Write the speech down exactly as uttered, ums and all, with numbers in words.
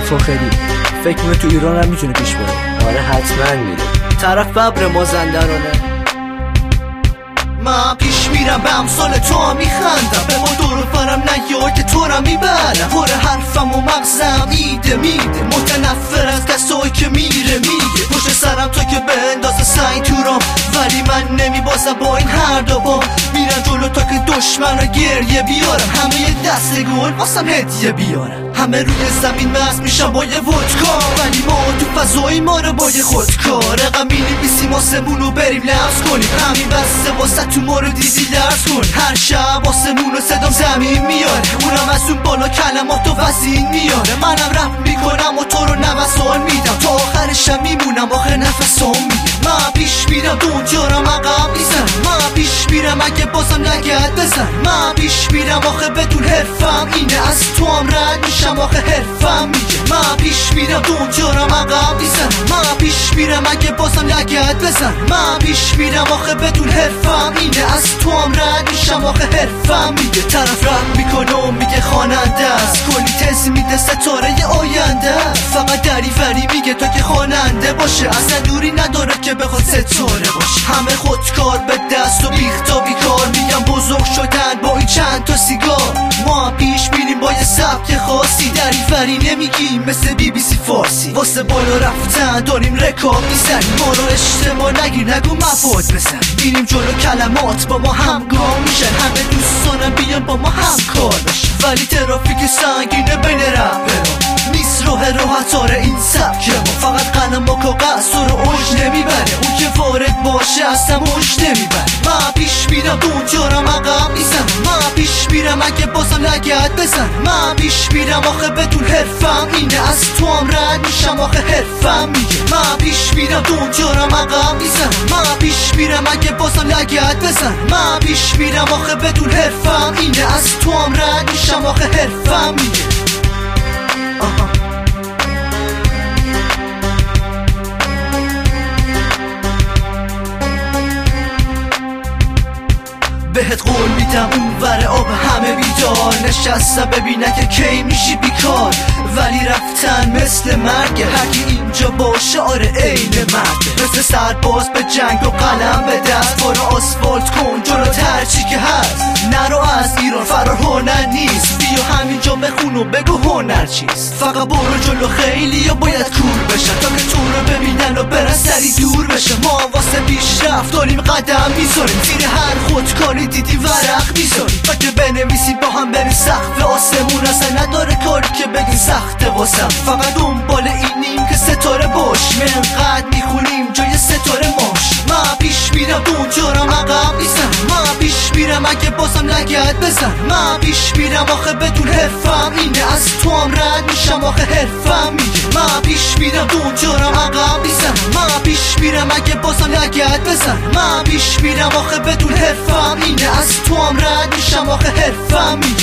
فاخری فکر میکنه تو ایران هم میتونه پیش بره؟ آره حتما میره. طرف ببر مازندرانه. من پیش میرم به امثال تو هم میخندم، به ما دور فرم نیا که تو را میبرم. پر حرفم و مغزم ایده میده، متنفر از کسایی که میره میگه پشت سرم تا که بندازه سعی تو رام، ولی من نمیبازم با این هر دو بام. میرم جلو تا که دشمن رو گریه بیارم، همه یه دست گل واسم هدیه بیارم. همه روی زمین مست میشم با یه ودکا، ولی ما تو فضای ما رو با یه خودکار رقم می‌نویسیم آسمون رو بریم لمس کنیم. همین بسته واسه تو ما رو دیدی لرز کن. هر شب آسمون رو صدام زمین میاره، اونم از اون بالا کلمات و وزین میاره. منم رپ میکنم و تو رو نوسان میدم، تا آخرشم میمونم آخر نفسام میگه. من پیش میرم دنیا رو عقب نیستم، من پیش میرم اگه بازم لگد بزن. من پیش میرم آخه بدون حرفم اینه، از تو هم رد میشم آخه حرفم میگه. من پیش میرم دنیا رو عقب نیستم، من پیش میرم اگه بازم لگد بزن. من پیش میرم آخه بدون حرفم اینه، از تو هم رد میشم آخه حرفم میگه. طرف رپ میکنه و میگه خواننده است، کلی تز میده ستاره آینده. فقط دریوری میگه تا که خواننده باشه، اصلا دوری نداره که بخواد ستاره باشه. همه خودکار به دست و بیختا بیکار، میگم بزرگ شدن با این چند تا سیگار. ما پیش میریم با یه سبک خاصی، دریوری نمیگیم مثل بی بی سی فارسی. واسه بالا رفتن داریم رکاب میزنیم، ما رو اجتماع نگیر نگو مفاد بزن. میریم جلو کلمات با ما همگام میشن، همه دوستانم بیان با ما همکار بشن. ولی ترافیک سنگینه بین رپرها، نیست راه راحت‌تر این سبک ما. فقط قلم و کاغذ تو رو اوج نمیبره، اون که وارد باشه اصلا اوج نمیبره. من پیش میرم دنیا رو عقب نیستم، من پیش میرم اگه بازم لگد بزن. من پیش میرم آخه بدون حرفم اینه، از تو هم رد میشم آخه حرفم میگه. من پیش میرم دنیا رو عقب نیستم، من پیش میرم اگه بازم لگد بزن. من پیش میرم آخه بدون حرفم اینه، از تو هم رد میشم آخه حرفم میگه. آها. بهت قول میدم اون ور آب همه بیدار نشستم ببینن که کی میشی بیکار، ولی رفتن مثل مرگه. هرکی اینجا باشه آره عین مرده، مثل سرباز به جنگ و قلم به دست. برو آسفالت کن جلو هرچی که هست، نرو از ایران فرار هنر نیست. بیا همینجا بخون و بگو هنر چیست. فقط برو جلو خیلی یا باید کور بشن، تا که تو رو ببینن و برن سری دور بشه. ما واسه پیشرفت داریم قدم میذاریم، زیر هر خودکاری دیدی ورق میذاریم. تا که بنویسیم با هم بریم سقف آسمون، اصلا نداره کاری که بگیم سخته واسم. فقط دنبال اینیم که ستاره باش، منقدر میخونیم جای ستاره ماش. من پیش میرم دنیا رو عقب نیستم، من پیش میرم اگه بازم لگد بزن. من پیش میرم آخه بدون حرفم اینه، از تو هم رد میشم آخه حرفم میگه. من پیش میرم دنیا رو عقب نیستم، من پیش میرم اگه بازم لگد بزن. من پیش میرم آخه بدون حرفم اینه، از تو هم رد میشم آخه حرفم میگه.